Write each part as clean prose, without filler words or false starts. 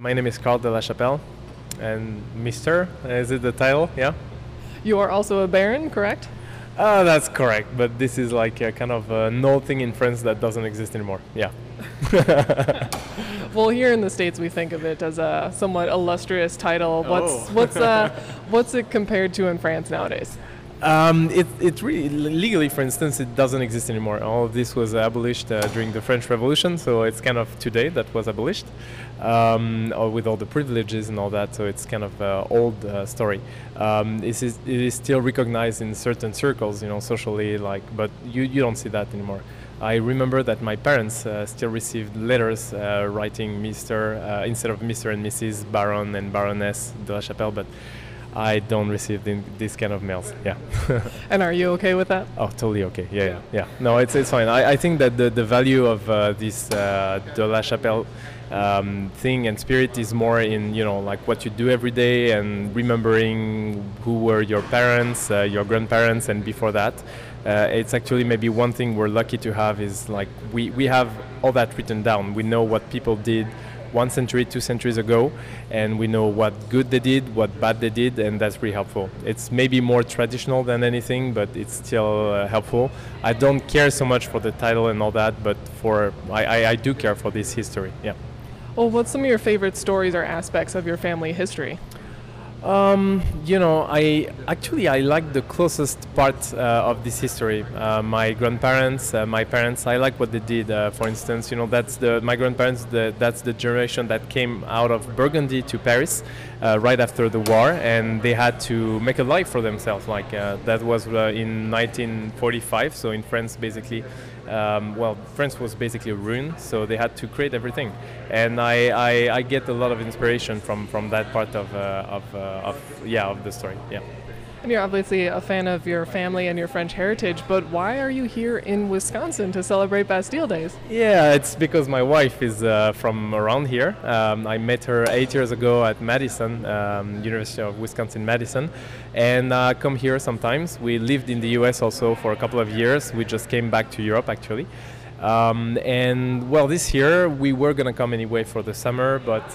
My name is Carl de la Chapelle, and Mr. Is it the title? Yeah. You are also a baron, correct? That's correct, but this is like a kind of an old thing in France that doesn't exist anymore. Yeah. Well, here in the States, we think of it as a somewhat illustrious title. Oh. What's it compared to in France nowadays? It really legally, for instance, it doesn't exist anymore. All of this was abolished during the French Revolution, so it's kind of today that was abolished, with all the privileges and all that. So it's kind of old story. It is still recognized in certain circles, socially, but you don't see that anymore. I remember that my parents still received letters writing Mr. Instead of Mr. and Mrs. Baron and Baroness de la Chapelle, but I don't receive this kind of mails. Yeah. And are you okay with that? Oh, totally okay. Yeah. No, it's fine. I think that the value of this de la Chapelle thing and spirit is more in like what you do every day and remembering who were your parents, your grandparents, and before that. It's actually maybe one thing we're lucky to have is like we have all that written down. We know what people did 1 century, 2 centuries ago, and we know what good they did, what bad they did, and that's really helpful. It's maybe more traditional than anything, but it's still helpful. I don't care so much for the title and all that, but I do care for this history. Yeah. Well, what's some of your favorite stories or aspects of your family history? I like the closest part of this history. My grandparents, my parents, I like what they did. For instance, my grandparents. That's the generation that came out of Burgundy to Paris right after the war, and they had to make a life for themselves. Like that was in 1945. So in France, basically. France was basically ruined, so they had to create everything, and I get a lot of inspiration from that part of the story. Yeah. And you're obviously a fan of your family and your French heritage, but why are you here in Wisconsin to celebrate Bastille Days? Yeah, it's because my wife is from around here. I met her 8 years ago at Madison, University of Wisconsin-Madison, and come here sometimes. We lived in the US also for a couple of years. We just came back to Europe, actually. This year we were gonna come anyway for the summer, but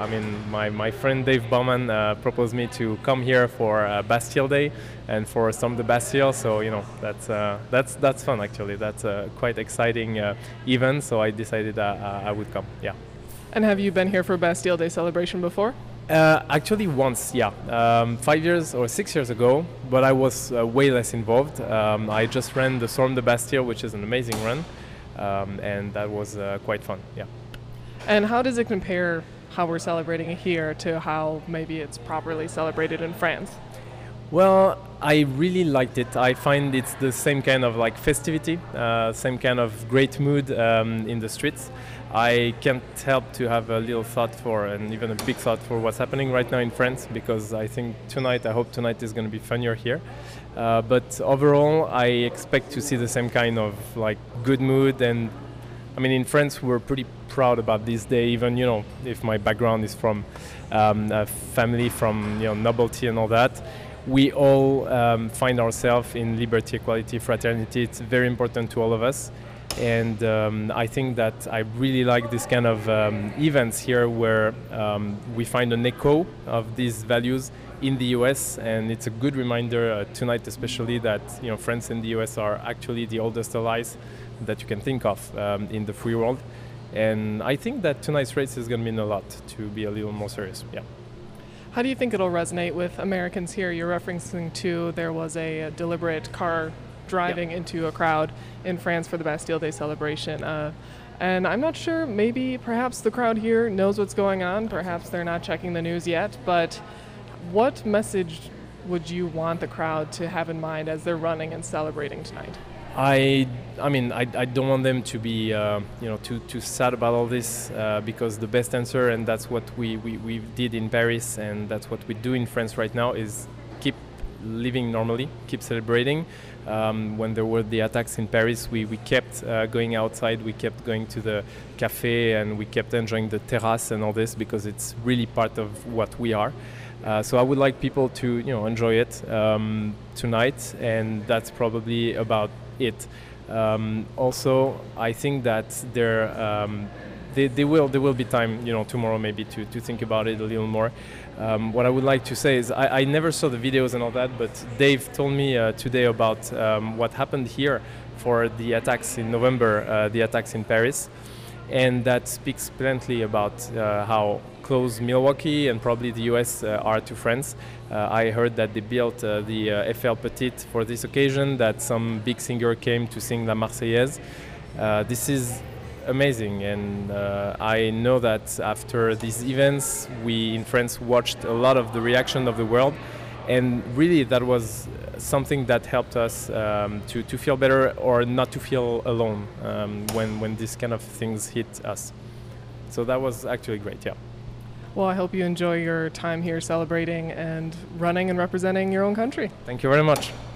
my friend Dave Bauman proposed me to come here for Bastille Day and for some of the Bastille. So that's fun actually. That's a quite exciting event. So I decided I would come. Yeah. And have you been here for Bastille Day celebration before? Actually, once, yeah, 5 years or 6 years ago, but I was way less involved. I just ran the Storm de Bastille, which is an amazing run. And that was quite fun, yeah. And how does it compare how we're celebrating it here to how maybe it's properly celebrated in France? Well, I really liked it. I find it's the same kind of like festivity, same kind of great mood in the streets. I can't help to have a little thought for, and even a big thought for what's happening right now in France, because I hope tonight is going to be funnier here. But overall, I expect to see the same kind of like good mood. And I mean, in France, we're pretty proud about this day, even, if my background is from a family from, nobility and all that. We all find ourselves in liberty, equality, fraternity. It's very important to all of us. And I think that I really like this kind of events here where we find an echo of these values in the US, and it's a good reminder tonight especially that France and the US are actually the oldest allies that you can think of in the free world. And I think that tonight's race is going to mean a lot, to be a little more serious. Yeah. How do you think it'll resonate with Americans here? You're referencing to there was a deliberate car driving into a crowd in France for the Bastille Day celebration. And I'm not sure, perhaps the crowd here knows what's going on. Perhaps they're not checking the news yet. But what message would you want the crowd to have in mind as they're running and celebrating tonight? I don't want them to be too sad about all this, because the best answer, and that's what we did in Paris, and that's what we do in France right now, is keep living normally, keep celebrating. When there were the attacks in Paris, we kept going outside, we kept going to the cafe, and we kept enjoying the terrace and all this, because it's really part of what we are. So I would like people to enjoy it tonight, and that's probably about it. Also, I think that there will be time, tomorrow maybe to think about it a little more. What I would like to say is I never saw the videos and all that, but Dave told me today about what happened here for the attacks in November, the attacks in Paris. And that speaks bluntly about how close Milwaukee and probably the US are to France. I heard that they built the Eiffel Petite for this occasion, that some big singer came to sing La Marseillaise. This is amazing, and I know that after these events, we in France watched a lot of the reaction of the world, and really that was something that helped us to feel better or not to feel alone when these kind of things hit us. So that was actually great, yeah. Well, I hope you enjoy your time here celebrating and running and representing your own country. Thank you very much.